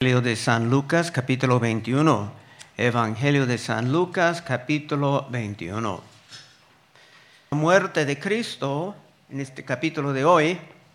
Evangelio de San Lucas, capítulo 21. Evangelio de San Lucas, capítulo 21. La muerte de Cristo en este capítulo de hoy.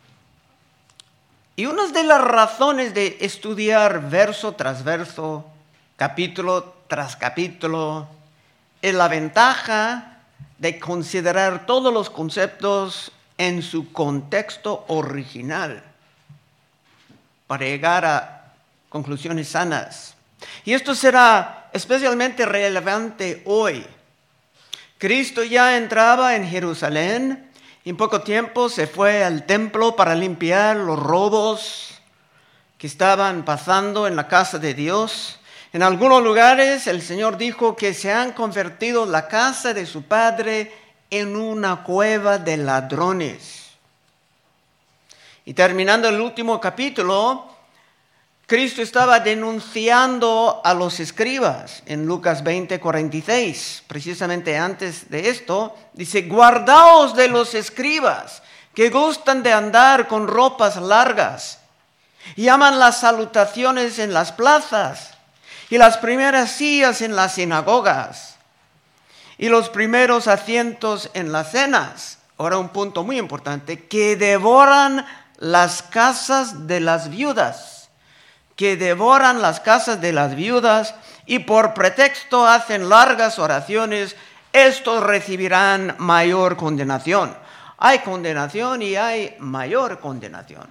Y una de las razones de estudiar verso tras verso, capítulo tras capítulo, es la ventaja de considerar todos los conceptos en su contexto original para llegar a conclusiones sanas. Y esto será especialmente relevante hoy. Cristo ya entraba en Jerusalén y en poco tiempo se fue al templo para limpiar los robos que estaban pasando en la casa de Dios. En algunos lugares el Señor dijo que se han convertido la casa de su Padre en una cueva de ladrones. Y terminando el último capítulo, Cristo estaba denunciando a los escribas en Lucas 20:46. Precisamente antes de esto, dice: guardaos de los escribas que gustan de andar con ropas largas y aman las salutaciones en las plazas y las primeras sillas en las sinagogas y los primeros asientos en las cenas. Ahora un punto muy importante: que devoran las casas de las viudas. Que devoran las casas de las viudas y por pretexto hacen largas oraciones, estos recibirán mayor condenación. Hay condenación y hay mayor condenación.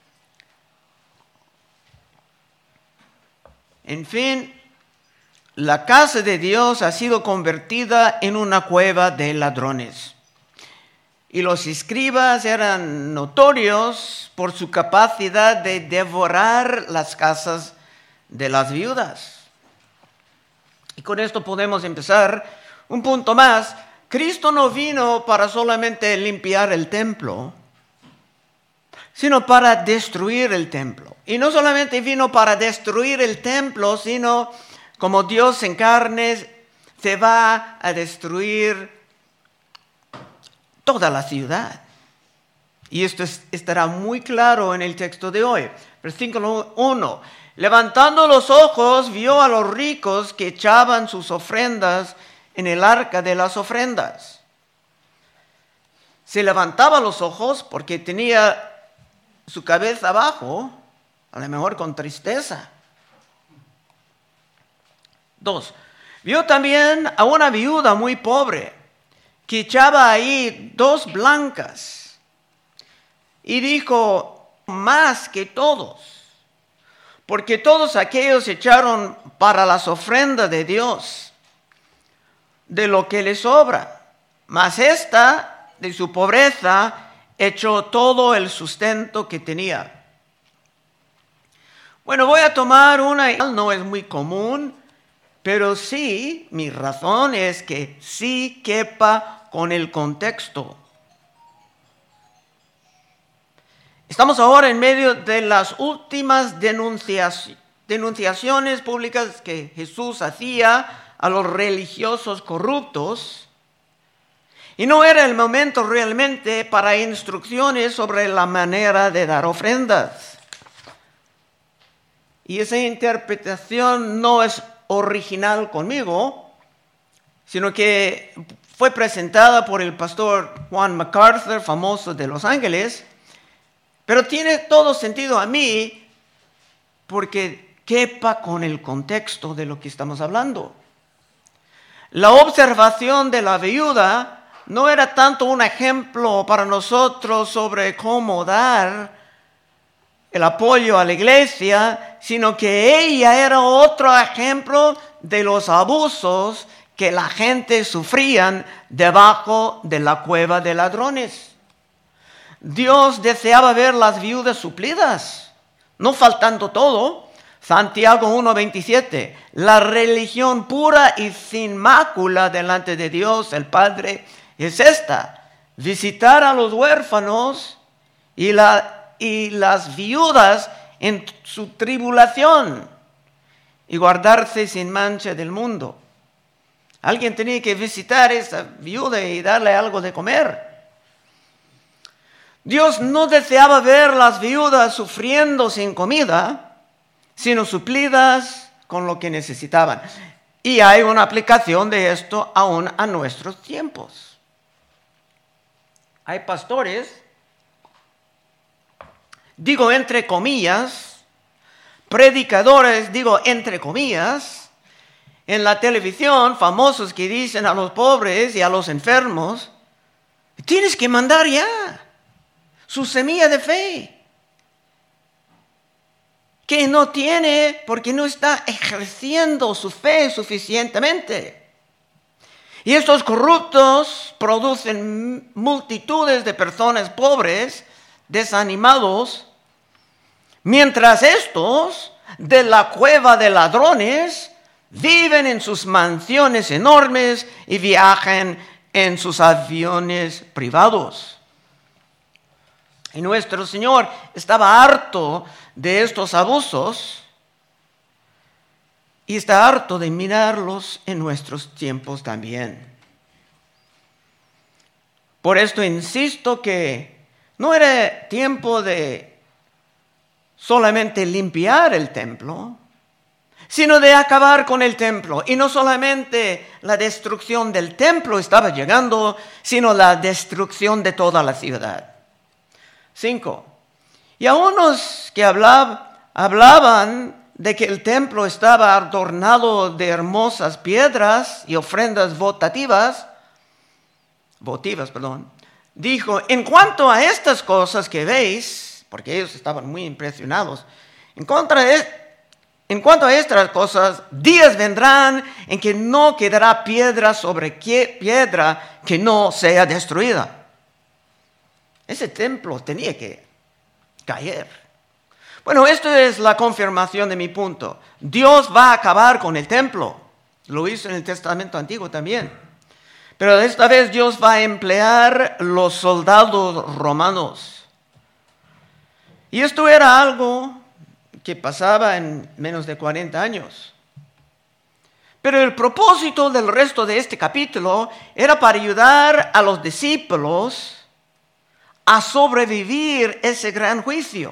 En fin, la casa de Dios ha sido convertida en una cueva de ladrones. Y los escribas eran notorios por su capacidad de devorar las casas de las viudas. Y con esto podemos empezar un punto más. Cristo no vino para solamente limpiar el templo, sino para destruir el templo. Y no solamente vino para destruir el templo, sino como Dios en carne se va a destruir toda la ciudad. Y esto estará muy claro en el texto de hoy. Versículo 1. Levantando los ojos, vio a los ricos que echaban sus ofrendas en el arca de las ofrendas. Se levantaba los ojos porque tenía su cabeza abajo, a lo mejor con tristeza. 2. Vio también a una viuda muy pobre que echaba ahí 2 blancas, y dijo: más que todos, porque todos aquellos echaron para las ofrendas de Dios de lo que les sobra, mas esta de su pobreza echó todo el sustento que tenía. Bueno, voy a tomar una, no es muy común, pero sí, mi razón es que sí quepa con el contexto. Estamos ahora en medio de las últimas denunciaciones públicas que Jesús hacía a los religiosos corruptos. Y no era el momento realmente para instrucciones sobre la manera de dar ofrendas. Y esa interpretación no es original conmigo, sino que fue presentada por el pastor Juan MacArthur, famoso de Los Ángeles, pero tiene todo sentido a mí porque quepa con el contexto de lo que estamos hablando. La observación de la viuda no era tanto un ejemplo para nosotros sobre cómo dar el apoyo a la iglesia, sino que ella era otro ejemplo de los abusos que la gente sufrían debajo de la cueva de ladrones. Dios deseaba ver las viudas suplidas, no faltando todo. Santiago 1:27, la religión pura y sin mácula delante de Dios el Padre es esta: visitar a los huérfanos y las viudas en su tribulación y guardarse sin mancha del mundo. Alguien tenía que visitar a esa viuda y darle algo de comer. Dios no deseaba ver las viudas sufriendo sin comida, sino suplidas con lo que necesitaban. Y hay una aplicación de esto aún a nuestros tiempos. Hay pastores, digo entre comillas, predicadores, digo entre comillas, en la televisión, famosos que dicen a los pobres y a los enfermos, tienes que mandar ya su semilla de fe, que no tiene porque no está ejerciendo su fe suficientemente. Y estos corruptos producen multitudes de personas pobres, desanimados, mientras estos de la cueva de ladrones viven en sus mansiones enormes y viajan en sus aviones privados. Y nuestro Señor estaba harto de estos abusos y está harto de mirarlos en nuestros tiempos también. Por esto insisto que no era tiempo de solamente limpiar el templo, sino de acabar con el templo. Y no solamente la destrucción del templo estaba llegando, sino la destrucción de toda la ciudad. 5. Y a unos que hablaban de que el templo estaba adornado de hermosas piedras y ofrendas votivas, dijo, en cuanto a estas cosas que veis, porque ellos estaban muy impresionados, en cuanto a estas cosas, días vendrán en que no quedará piedra sobre piedra que no sea destruida. Ese templo tenía que caer. Bueno, esto es la confirmación de mi punto. Dios va a acabar con el templo. Lo hizo en el Testamento Antiguo también. Pero esta vez Dios va a emplear los soldados romanos. Y esto era algo que pasaba en menos de 40 años. Pero el propósito del resto de este capítulo era para ayudar a los discípulos a sobrevivir ese gran juicio.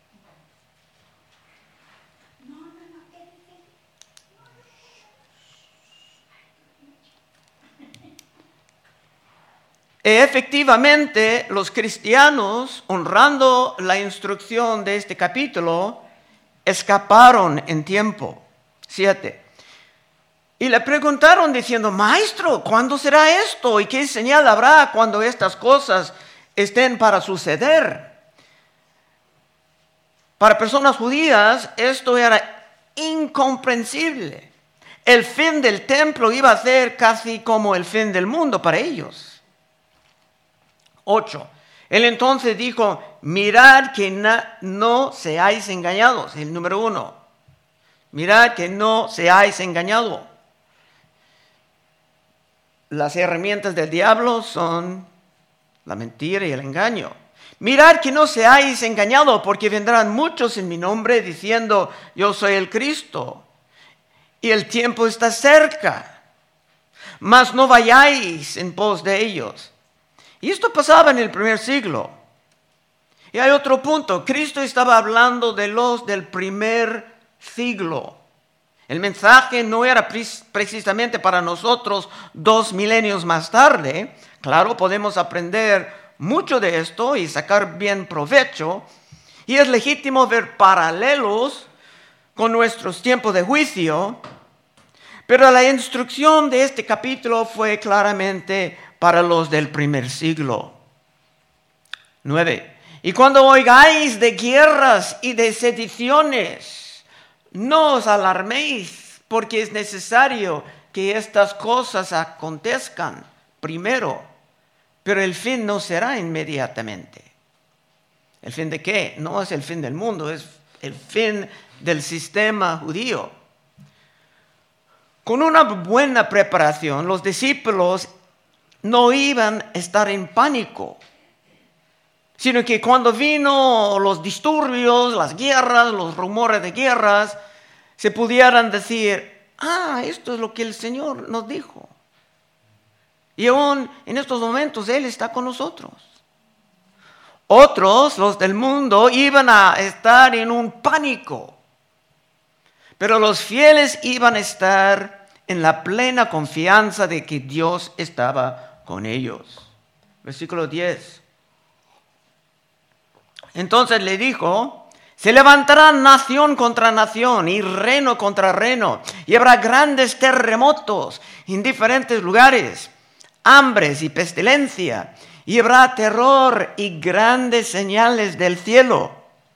Efectivamente, los cristianos, honrando la instrucción de este capítulo, escaparon en tiempo. 7. Y le preguntaron diciendo, Maestro, ¿cuándo será esto? ¿Y qué señal habrá cuando estas cosas estén para suceder? Para personas judías esto era incomprensible. El fin del templo iba a ser casi como el fin del mundo para ellos. 8. Él entonces dijo, mirad que no seáis engañados. El número 1. Mirad que no seáis engañados. Las herramientas del diablo son la mentira y el engaño. Mirad que no seáis engañados, porque vendrán muchos en mi nombre diciendo, yo soy el Cristo, y el tiempo está cerca. Mas no vayáis en pos de ellos. Y esto pasaba en el primer siglo. Y hay otro punto. Cristo estaba hablando de los del primer siglo. El mensaje no era precisamente para nosotros 2 milenios más tarde. Claro, podemos aprender mucho de esto y sacar bien provecho. Y es legítimo ver paralelos con nuestros tiempos de juicio. Pero la instrucción de este capítulo fue claramente para los del primer siglo. 9. Y cuando oigáis de guerras y de sediciones, no os alarméis, porque es necesario que estas cosas acontezcan primero, pero el fin no será inmediatamente. ¿El fin de qué? No es el fin del mundo, es el fin del sistema judío. Con una buena preparación, los discípulos no iban a estar en pánico, sino que cuando vino los disturbios, las guerras, los rumores de guerras, se pudieran decir, esto es lo que el Señor nos dijo. Y aún en estos momentos Él está con nosotros. Otros, los del mundo, iban a estar en un pánico. Pero los fieles iban a estar en la plena confianza de que Dios estaba con ellos. Versículo 10. Entonces le dijo: se levantará nación contra nación y reino contra reino, y habrá grandes terremotos en diferentes lugares, hambres y pestilencia, y habrá terror y grandes señales del cielo.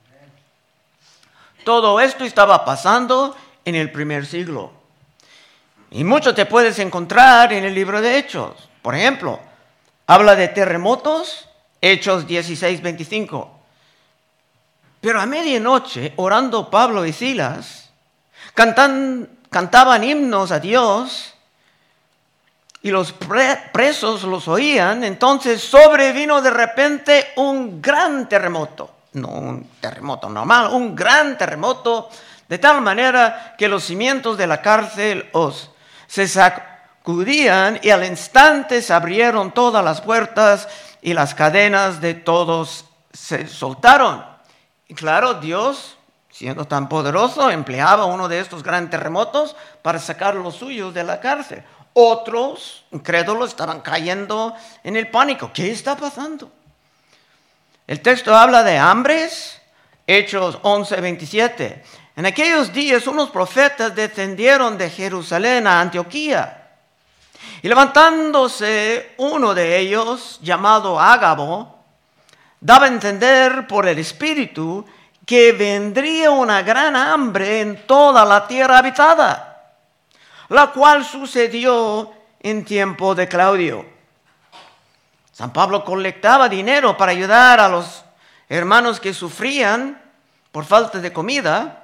Todo esto estaba pasando en el primer siglo. Y mucho te puedes encontrar en el libro de Hechos. Por ejemplo, habla de terremotos, Hechos 16:25. Pero a medianoche, orando Pablo y Silas, cantaban himnos a Dios, y los presos los oían. Entonces sobrevino de repente un gran terremoto. No un terremoto normal, un gran terremoto, de tal manera que los cimientos de la cárcel se sacudían, y al instante se abrieron todas las puertas y las cadenas de todos se soltaron. Y claro, Dios, siendo tan poderoso, empleaba uno de estos grandes terremotos para sacar a los suyos de la cárcel. Otros incrédulos estaban cayendo en el pánico. ¿Qué está pasando? El texto habla de hambres, Hechos 11:27. En aquellos días unos profetas descendieron de Jerusalén a Antioquía. Y levantándose uno de ellos, llamado Ágabo, daba a entender por el Espíritu que vendría una gran hambre en toda la tierra habitada, la cual sucedió en tiempo de Claudio. San Pablo colectaba dinero para ayudar a los hermanos que sufrían por falta de comida.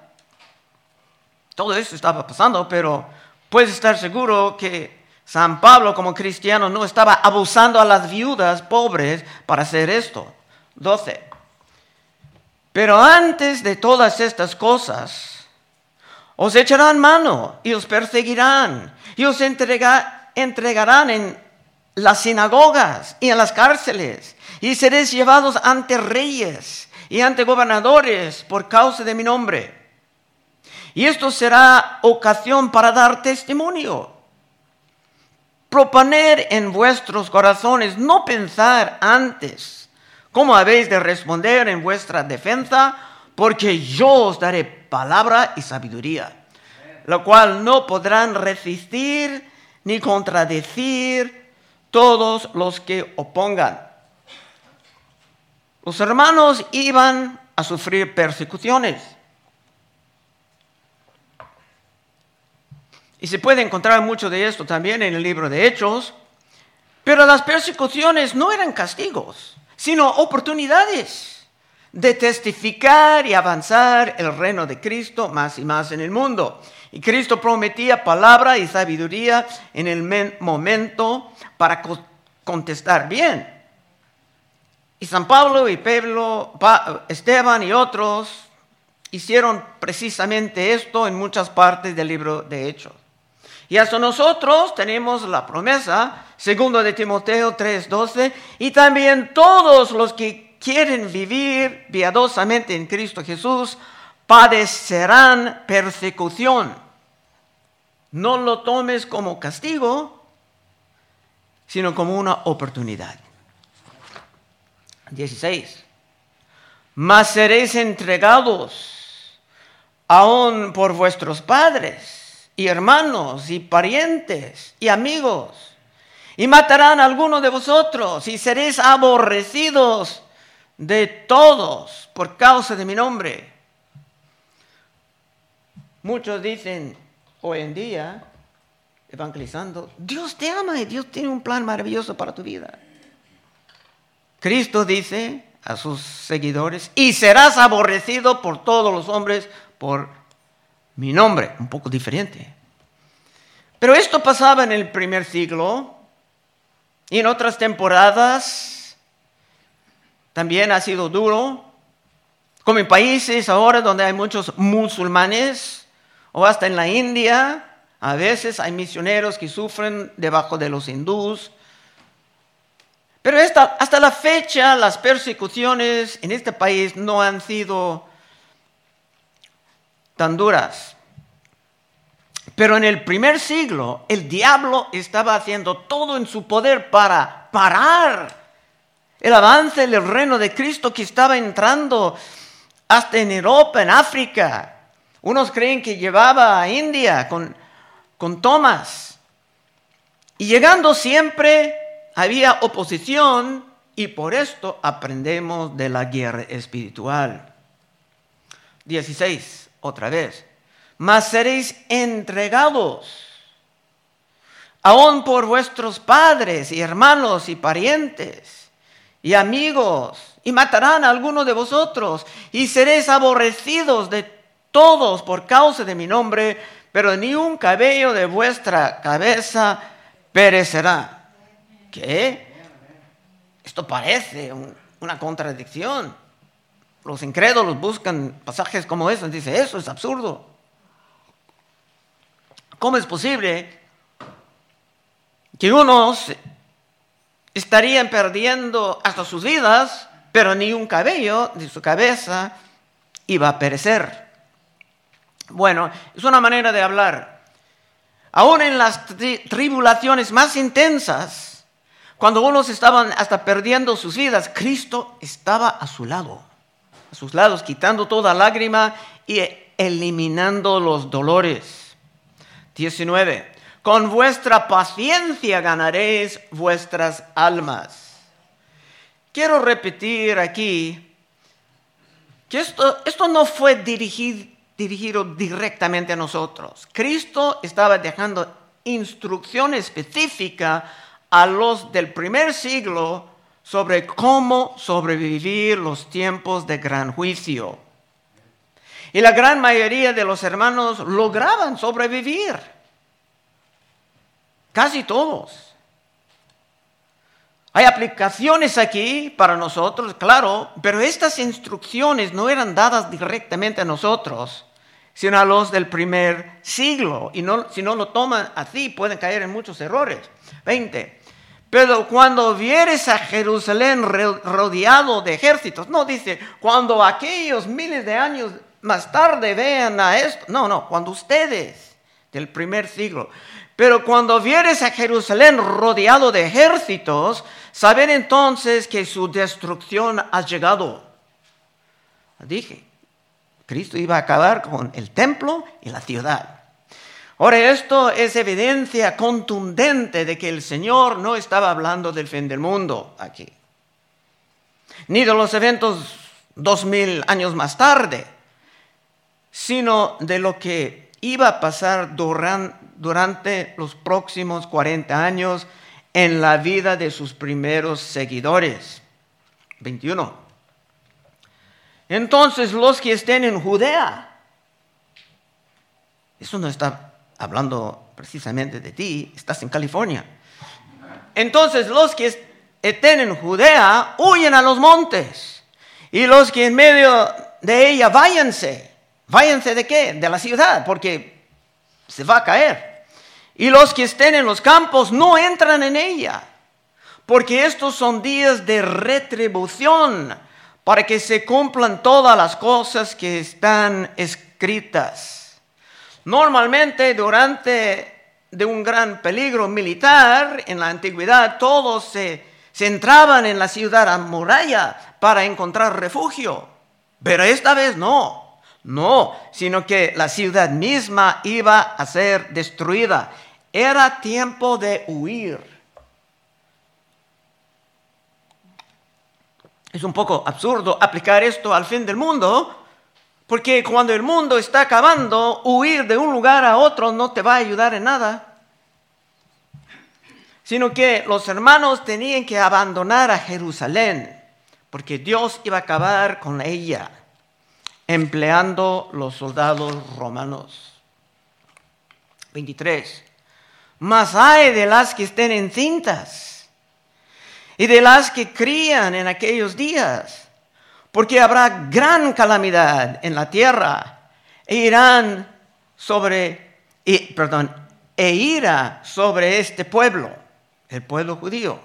Todo esto estaba pasando, pero puedes estar seguro que San Pablo, como cristiano, no estaba abusando a las viudas pobres para hacer esto. 12. Pero antes de todas estas cosas, os echarán mano y os perseguirán y os entregarán en las sinagogas y en las cárceles, y seréis llevados ante reyes y ante gobernadores por causa de mi nombre. Y esto será ocasión para dar testimonio. Proponer en vuestros corazones no pensar antes cómo habéis de responder en vuestra defensa, porque yo os daré palabra y sabiduría, la cual no podrán resistir ni contradecir todos los que opongan. Los hermanos iban a sufrir persecuciones. Y se puede encontrar mucho de esto también en el libro de Hechos. Pero las persecuciones no eran castigos, sino oportunidades de testificar y avanzar el reino de Cristo más y más en el mundo. Y Cristo prometía palabra y sabiduría en el momento para contestar bien. Y San Pablo y Pedro, Esteban y otros hicieron precisamente esto en muchas partes del libro de Hechos. Y hasta nosotros tenemos la promesa, 2 de Timoteo 3:12, y también todos los que quieren vivir piadosamente en Cristo Jesús padecerán persecución. No lo tomes como castigo, sino como una oportunidad. 16. Mas seréis entregados aún por vuestros padres y hermanos y parientes y amigos, y matarán a alguno de vosotros, y seréis aborrecidos de todos por causa de mi nombre. Muchos dicen hoy en día, evangelizando, Dios te ama y Dios tiene un plan maravilloso para tu vida. Cristo dice a sus seguidores, y serás aborrecido por todos los hombres por mi nombre. Un poco diferente. Pero esto pasaba en el primer siglo, y en otras temporadas también ha sido duro, como en países ahora donde hay muchos musulmanes, o hasta en la India, a veces hay misioneros que sufren debajo de los hindús. Pero hasta la fecha las persecuciones en este país no han sido tan duras. Pero en el primer siglo, el diablo estaba haciendo todo en su poder para parar el avance del reino de Cristo que estaba entrando hasta en Europa, en África. Unos creen que llevaba a India con Tomás. Y llegando siempre había oposición, y por esto aprendemos de la guerra espiritual. 16, otra vez. Mas seréis entregados, aun por vuestros padres y hermanos y parientes y amigos, y matarán a alguno de vosotros, y seréis aborrecidos de todos por causa de mi nombre, pero ni un cabello de vuestra cabeza perecerá. ¿Qué? Esto parece una contradicción. Los incrédulos buscan pasajes como esos, dicen, eso es absurdo. ¿Cómo es posible que unos estarían perdiendo hasta sus vidas, pero ni un cabello de su cabeza iba a perecer? Bueno, es una manera de hablar. Aún en las tribulaciones más intensas, cuando unos estaban hasta perdiendo sus vidas, Cristo estaba a sus lados, quitando toda lágrima y eliminando los dolores. 19. Con vuestra paciencia ganaréis vuestras almas. Quiero repetir aquí que esto no fue dirigido directamente a nosotros. Cristo estaba dejando instrucción específica a los del primer siglo sobre cómo sobrevivir los tiempos de gran juicio. Y la gran mayoría de los hermanos lograban sobrevivir. Casi todos. Hay aplicaciones aquí para nosotros, claro, pero estas instrucciones no eran dadas directamente a nosotros, sino a los del primer siglo. Y si no lo toman así, pueden caer en muchos errores. 20. Pero cuando vieres a Jerusalén rodeado de ejércitos, no dice, cuando aquellos miles de años más tarde vean a esto. No, cuando ustedes, del primer siglo. Pero cuando vieres a Jerusalén rodeado de ejércitos, saber entonces que su destrucción ha llegado. Dije, Cristo iba a acabar con el templo y la ciudad. Ahora, esto es evidencia contundente de que el Señor no estaba hablando del fin del mundo aquí, ni de los eventos 2000 años más tarde, sino de lo que iba a pasar durante los próximos 40 años en la vida de sus primeros seguidores. 21. Entonces los que estén en Judea, eso no está hablando precisamente de ti, estás en California. Entonces los que estén en Judea, huyen a los montes. Y los que en medio de ella, váyanse. ¿Váyanse de qué? De la ciudad, porque se va a caer. Y los que estén en los campos, no entran en ella. Porque estos son días de retribución, para que se cumplan todas las cosas que están escritas. Normalmente durante de un gran peligro militar en la antigüedad, todos se entraban en la ciudad amurallada para encontrar refugio. Pero esta vez no, sino que la ciudad misma iba a ser destruida. Era tiempo de huir. Es un poco absurdo aplicar esto al fin del mundo, porque cuando el mundo está acabando, huir de un lugar a otro no te va a ayudar en nada. Sino que los hermanos tenían que abandonar a Jerusalén, porque Dios iba a acabar con ella, empleando los soldados romanos. 23. Mas hay de las que estén encintas y de las que crían en aquellos días, porque habrá gran calamidad en la tierra e ira sobre este pueblo, el pueblo judío.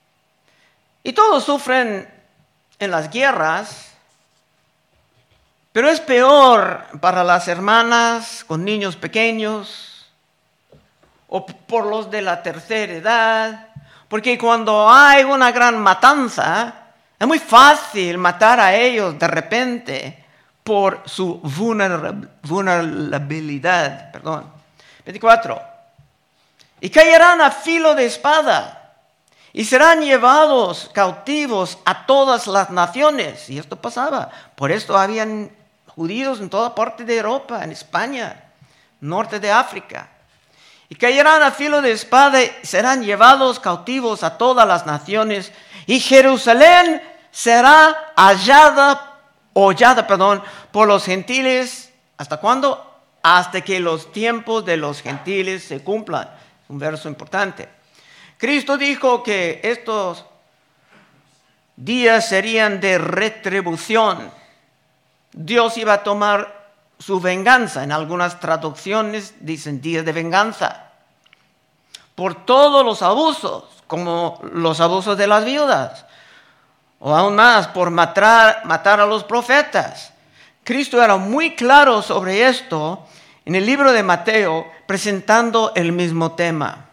Y todos sufren en las guerras, Pero es peor para las hermanas con niños pequeños o por los de la tercera edad, porque cuando hay una gran matanza, es muy fácil matar a ellos de repente por su vulnerabilidad. 24. Y caerán a filo de espada y serán llevados cautivos a todas las naciones. Y esto pasaba. Por esto habían judíos en toda parte de Europa, en España, norte de África. Y caerán a filo de espada y serán llevados cautivos a todas las naciones. Y Jerusalén será hollada por los gentiles. ¿Hasta cuándo? Hasta que los tiempos de los gentiles se cumplan. Un verso importante. Cristo dijo que estos días serían de retribución. Dios iba a tomar su venganza. En algunas traducciones dicen días de venganza. Por todos los abusos, como los abusos de las viudas. O aún más, por matar a los profetas. Cristo era muy claro sobre esto en el libro de Mateo, presentando el mismo tema.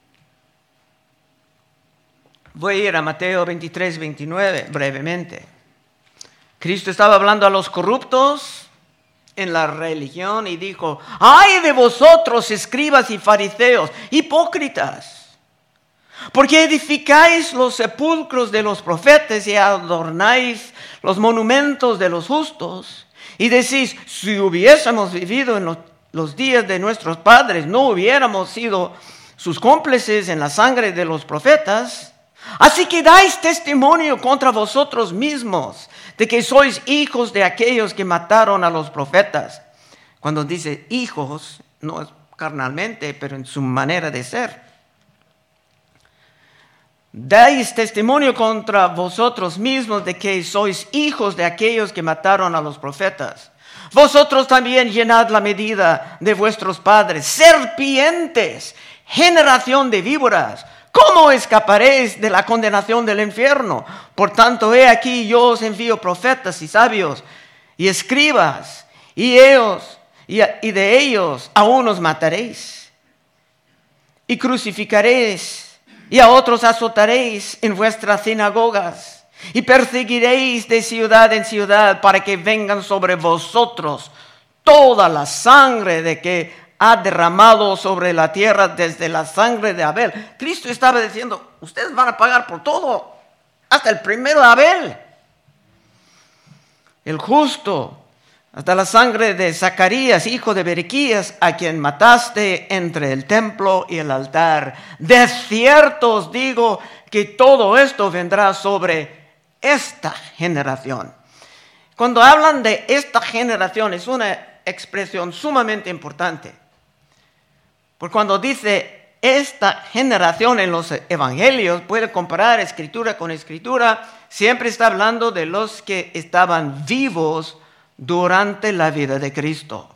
Voy a ir a Mateo 23, 29, brevemente. Cristo estaba hablando a los corruptos en la religión y dijo: ¡ay de vosotros, escribas y fariseos, hipócritas! Porque edificáis los sepulcros de los profetas y adornáis los monumentos de los justos. Y decís: si hubiésemos vivido en los días de nuestros padres, no hubiéramos sido sus cómplices en la sangre de los profetas. Así que dais testimonio contra vosotros mismos de que sois hijos de aquellos que mataron a los profetas. Cuando dice hijos, no es carnalmente, pero en su manera de ser. Dais testimonio contra vosotros mismos de que sois hijos de aquellos que mataron a los profetas. Vosotros también llenad la medida de vuestros padres, serpientes, generación de víboras. ¿Cómo escaparéis de la condenación del infierno? Por tanto, he aquí yo os envío profetas y sabios y escribas, y de ellos a unos mataréis y crucificaréis, y a otros azotaréis en vuestras sinagogas, y perseguiréis de ciudad en ciudad para que vengan sobre vosotros toda la sangre de que ha derramado sobre la tierra desde la sangre de Abel. Cristo estaba diciendo: ustedes van a pagar por todo, hasta el primero de Abel, el justo, hasta la sangre de Zacarías, hijo de Berequías, a quien mataste entre el templo y el altar. De cierto os digo que todo esto vendrá sobre esta generación. Cuando hablan de esta generación, es una expresión sumamente importante. Porque cuando dice esta generación en los evangelios, puede comparar escritura con escritura, siempre está hablando de los que estaban vivos durante la vida de Cristo.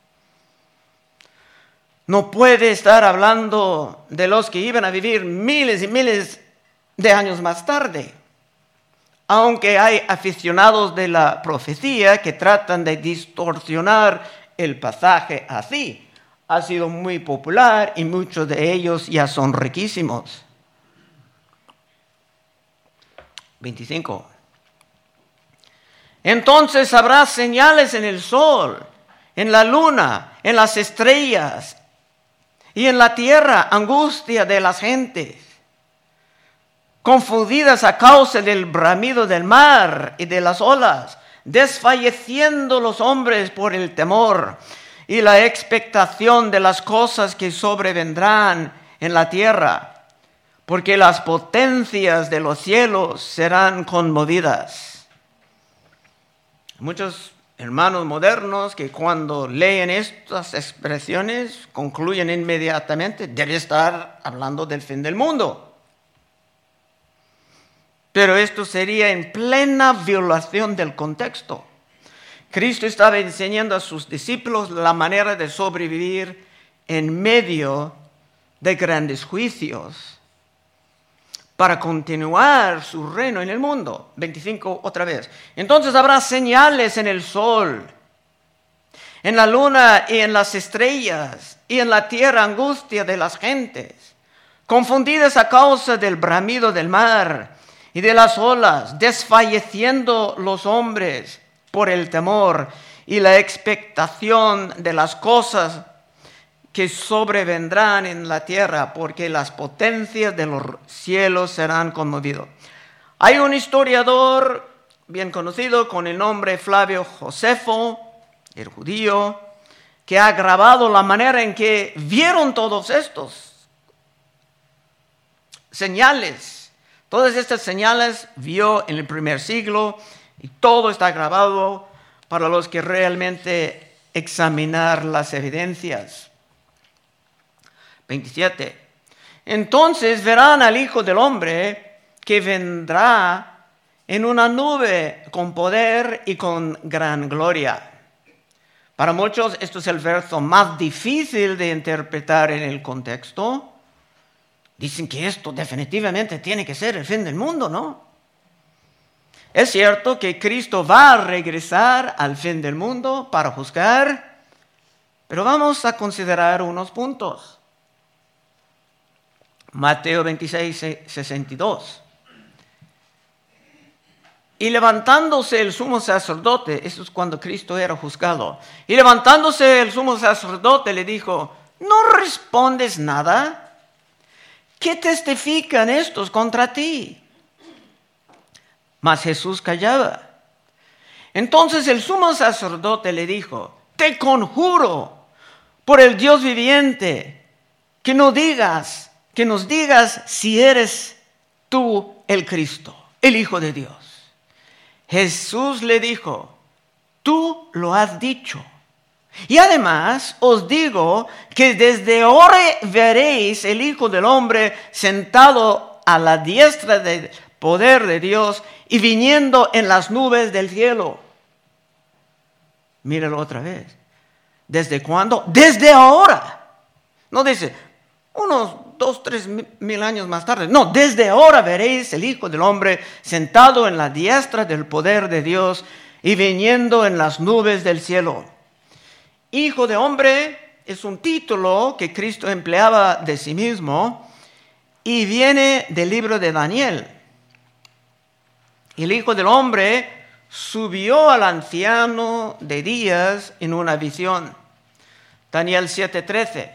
No puede estar hablando de los que iban a vivir miles y miles de años más tarde. Aunque hay aficionados de la profecía que tratan de distorsionar el pasaje así. Ha sido muy popular y muchos de ellos ya son riquísimos. 25. Entonces habrá señales en el sol, en la luna, en las estrellas y en la tierra, angustia de las gentes, confundidas a causa del bramido del mar y de las olas, desfalleciendo los hombres por el temor y la expectación de las cosas que sobrevendrán en la tierra, porque las potencias de los cielos serán conmovidas. Muchos hermanos modernos que cuando leen estas expresiones concluyen inmediatamente: debe estar hablando del fin del mundo. Pero esto sería en plena violación del contexto. Cristo estaba enseñando a sus discípulos la manera de sobrevivir en medio de grandes juicios. para continuar su reino en el mundo. 25 otra vez. Entonces habrá señales en el sol, en la luna y en las estrellas, y en la tierra angustia de las gentes, confundidas a causa del bramido del mar y de las olas, desfalleciendo los hombres por el temor y la expectación de las cosas que sobrevendrán en la tierra, porque las potencias de los cielos serán conmovidos. Hay un historiador bien conocido con el nombre Flavio Josefo, el judío, que ha grabado la manera en que vieron todos estos señales. Todas estas señales vio en el primer siglo y todo está grabado para los que realmente examinar las evidencias. 27. Entonces verán al Hijo del Hombre que vendrá en una nube con poder y con gran gloria. Para muchos esto es el verso más difícil de interpretar en el contexto. Dicen que esto definitivamente tiene que ser el fin del mundo, ¿no? Es cierto que Cristo va a regresar al fin del mundo para juzgar, pero vamos a considerar unos puntos. Mateo 26, 62. Y levantándose el sumo sacerdote, eso es cuando Cristo era juzgado, y levantándose el sumo sacerdote le dijo, ¿no respondes nada? ¿Qué testifican estos contra ti? Mas Jesús callaba. Entonces el sumo sacerdote le dijo, te conjuro por el Dios viviente, que nos digas si eres tú el Cristo, el Hijo de Dios. Jesús le dijo, tú lo has dicho. Y además os digo que desde ahora veréis el Hijo del Hombre sentado a la diestra del poder de Dios y viniendo en las nubes del cielo. Míralo otra vez. ¿Desde cuándo? Desde ahora. No dice, unos 2-3 mil años más tarde. No, desde ahora veréis el Hijo del Hombre sentado en la diestra del poder de Dios y viniendo en las nubes del cielo. Hijo de hombre es un título que Cristo empleaba de sí mismo y viene del libro de Daniel. El Hijo del Hombre subió al anciano de días en una visión. Daniel 7:13.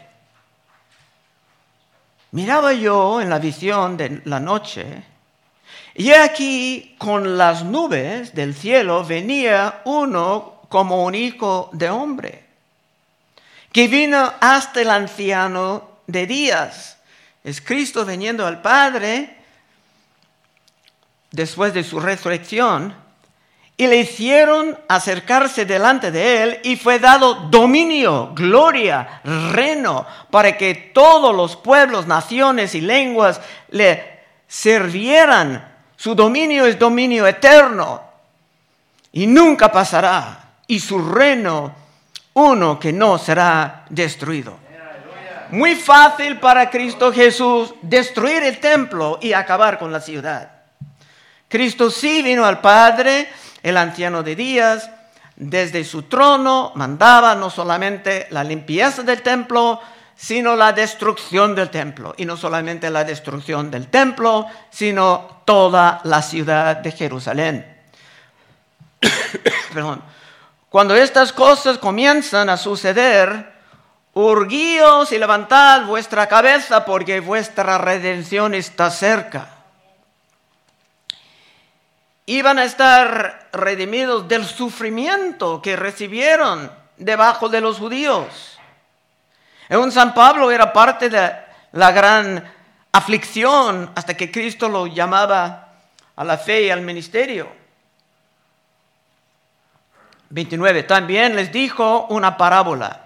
Miraba yo en la visión de la noche, y aquí con las nubes del cielo venía uno como un hijo de hombre, que vino hasta el anciano de días. Es Cristo viniendo al Padre después de su resurrección, y le hicieron acercarse delante de él, y fue dado dominio, gloria, reino, para que todos los pueblos, naciones y lenguas le sirvieran. Su dominio es dominio eterno, y nunca pasará, y su reino uno que no será destruido. Muy fácil para Cristo Jesús destruir el templo y acabar con la ciudad. Cristo sí vino al Padre. El anciano de días, desde su trono, mandaba no solamente la limpieza del templo, sino la destrucción del templo. Y no solamente la destrucción del templo, sino toda la ciudad de Jerusalén. Perdón. Cuando estas cosas comienzan a suceder, urgíos y levantad vuestra cabeza, porque vuestra redención está cerca. Iban a estar redimidos del sufrimiento que recibieron debajo de los judíos. En San Pablo era parte de la gran aflicción hasta que Cristo lo llamaba a la fe y al ministerio. 29. También les dijo una parábola.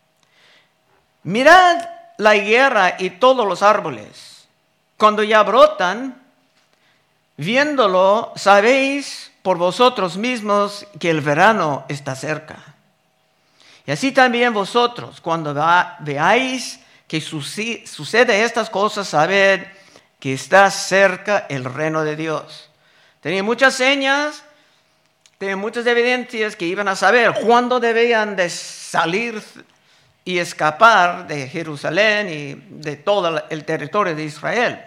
Mirad la higuera y todos los árboles. Cuando ya brotan, viéndolo, sabéis por vosotros mismos que el verano está cerca. Y así también vosotros, cuando veáis que sucede estas cosas, sabed que está cerca el reino de Dios. Tenía muchas señas, tenía muchas evidencias que iban a saber cuándo debían de salir y escapar de Jerusalén y de todo el territorio de Israel.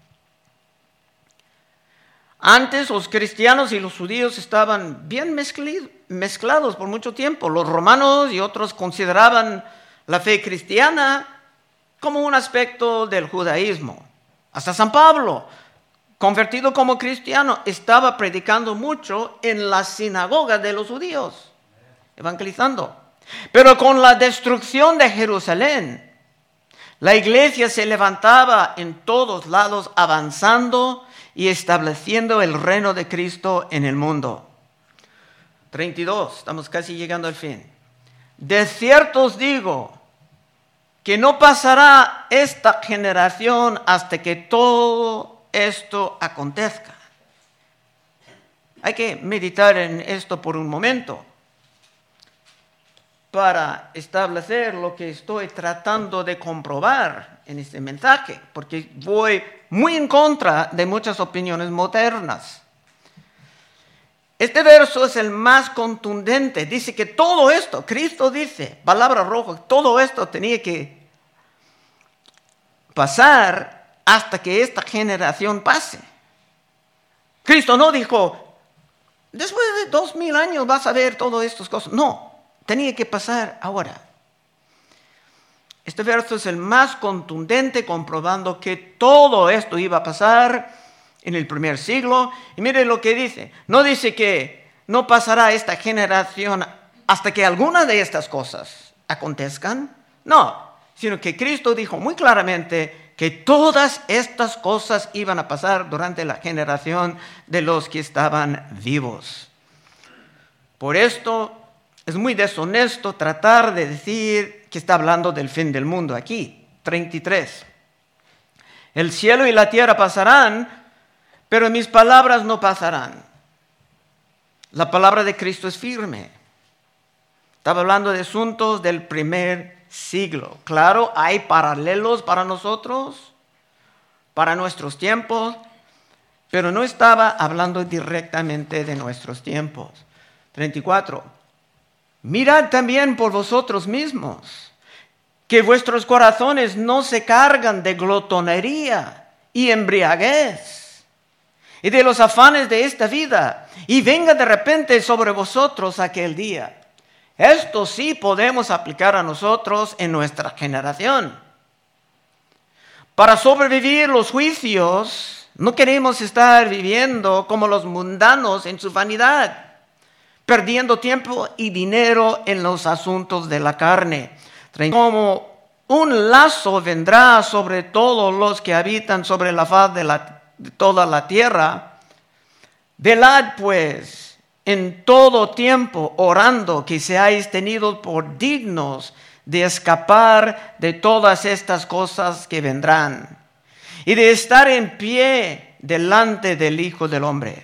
Antes los cristianos y los judíos estaban bien mezclados por mucho tiempo. Los romanos y otros consideraban la fe cristiana como un aspecto del judaísmo. Hasta San Pablo, convertido como cristiano, estaba predicando mucho en la sinagoga de los judíos, evangelizando. Pero con la destrucción de Jerusalén, la iglesia se levantaba en todos lados, avanzando y estableciendo el reino de Cristo en el mundo. 32, estamos casi llegando al fin. De cierto os digo que no pasará esta generación hasta que todo esto acontezca. Hay que meditar en esto por un momento para establecer lo que estoy tratando de comprobar en este mensaje, porque voy muy en contra de muchas opiniones modernas. Este verso es el más contundente. Dice que todo esto, Cristo dice, palabra roja, todo esto tenía que pasar hasta que esta generación pase. Cristo no dijo, después de 2000 años vas a ver todas estas cosas. No, tenía que pasar ahora. Este verso es el más contundente, comprobando que todo esto iba a pasar en el primer siglo. Y mire lo que dice. No dice que no pasará esta generación hasta que alguna de estas cosas acontezcan. No, sino que Cristo dijo muy claramente que todas estas cosas iban a pasar durante la generación de los que estaban vivos. Por esto es muy deshonesto tratar de decir que está hablando del fin del mundo aquí. 33. El cielo y la tierra pasarán, pero mis palabras no pasarán. La palabra de Cristo es firme. Estaba hablando de asuntos del primer siglo. Claro, hay paralelos para nosotros, para nuestros tiempos, pero no estaba hablando directamente de nuestros tiempos. 34. Mirad también por vosotros mismos, que vuestros corazones no se cargan de glotonería y embriaguez, y de los afanes de esta vida, y venga de repente sobre vosotros aquel día. Esto sí podemos aplicar a nosotros en nuestra generación. Para sobrevivir los juicios, no queremos estar viviendo como los mundanos en su vanidad, perdiendo tiempo y dinero en los asuntos de la carne. Como un lazo vendrá sobre todos los que habitan sobre la faz de toda la tierra. Velad pues en todo tiempo, orando que seáis tenidos por dignos de escapar de todas estas cosas que vendrán y de estar en pie delante del Hijo del Hombre.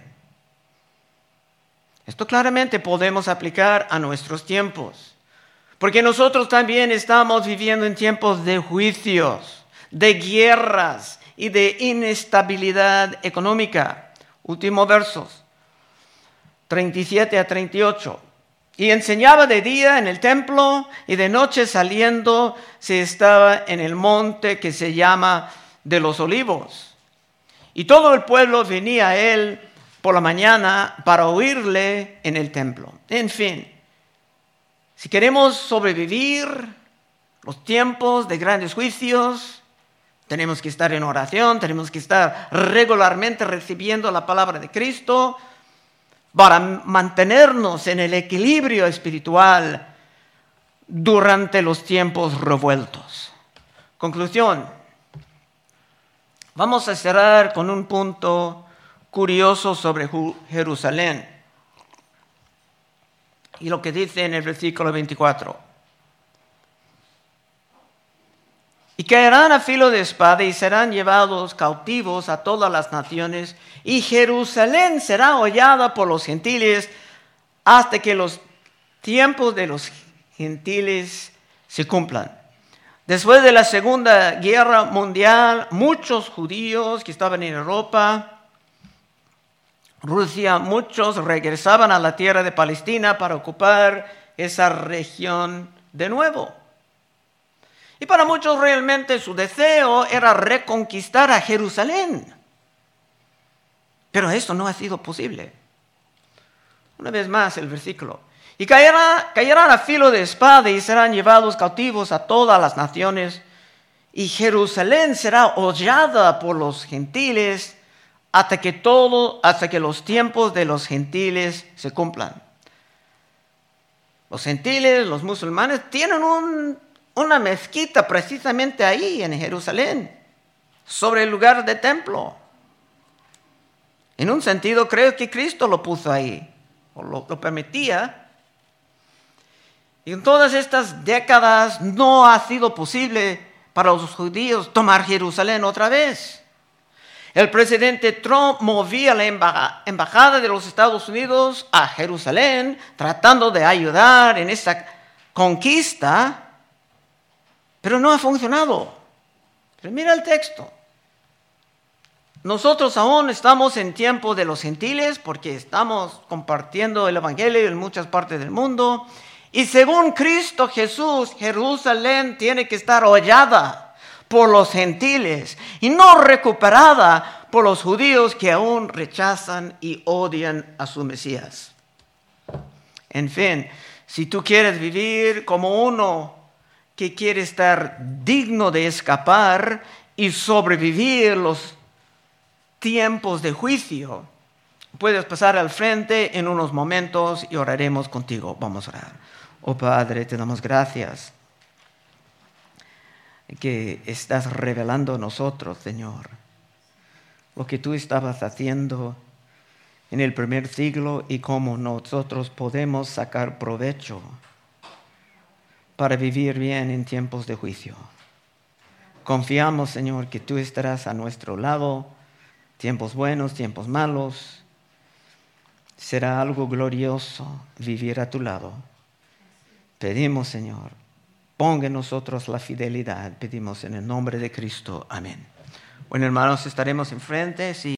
Esto claramente podemos aplicar a nuestros tiempos, porque nosotros también estamos viviendo en tiempos de juicios, de guerras y de inestabilidad económica. Últimos versos, 37 a 38. Y enseñaba de día en el templo, y de noche saliendo se estaba en el monte que se llama de los Olivos. Y todo el pueblo venía a él por la mañana para oírle en el templo. En fin, si queremos sobrevivir los tiempos de grandes juicios, tenemos que estar en oración, tenemos que estar regularmente recibiendo la palabra de Cristo para mantenernos en el equilibrio espiritual durante los tiempos revueltos. Conclusión. Vamos a cerrar con un punto curioso sobre Jerusalén. Y lo que dice en el versículo 24. Y caerán a filo de espada y serán llevados cautivos a todas las naciones, y Jerusalén será hollada por los gentiles hasta que los tiempos de los gentiles se cumplan. Después de la Segunda Guerra Mundial, muchos judíos que estaban en Europa, Rusia, muchos regresaban a la tierra de Palestina para ocupar esa región de nuevo. Y para muchos realmente su deseo era reconquistar a Jerusalén. Pero esto no ha sido posible. Una vez más el versículo. Y caerán a filo de espada y serán llevados cautivos a todas las naciones. Y Jerusalén será hollada por los gentiles hasta que los tiempos de los gentiles se cumplan. Los gentiles, los musulmanes, tienen una mezquita precisamente ahí en Jerusalén, sobre el lugar de templo. En un sentido, creo que Cristo lo puso ahí, o lo permitía. Y en todas estas décadas no ha sido posible para los judíos tomar Jerusalén otra vez. El presidente Trump movía la embajada de los Estados Unidos a Jerusalén, tratando de ayudar en esta conquista, pero no ha funcionado. Pero mira el texto. Nosotros aún estamos en tiempo de los gentiles porque estamos compartiendo el evangelio en muchas partes del mundo. Y según Cristo Jesús, Jerusalén tiene que estar hollada por los gentiles y no recuperada por los judíos que aún rechazan y odian a su Mesías. En fin, si tú quieres vivir como uno que quiere estar digno de escapar y sobrevivir los tiempos de juicio, puedes pasar al frente en unos momentos y oraremos contigo. Vamos a orar. Oh Padre, te damos gracias que estás revelando a nosotros, Señor, lo que tú estabas haciendo en el primer siglo y cómo nosotros podemos sacar provecho para vivir bien en tiempos de juicio. Confiamos, Señor, que tú estarás a nuestro lado, tiempos buenos, tiempos malos. Será algo glorioso vivir a tu lado. Pedimos, Señor, ponga en nosotros la fidelidad. Pedimos en el nombre de Cristo. Amén. Bueno, hermanos, estaremos enfrente.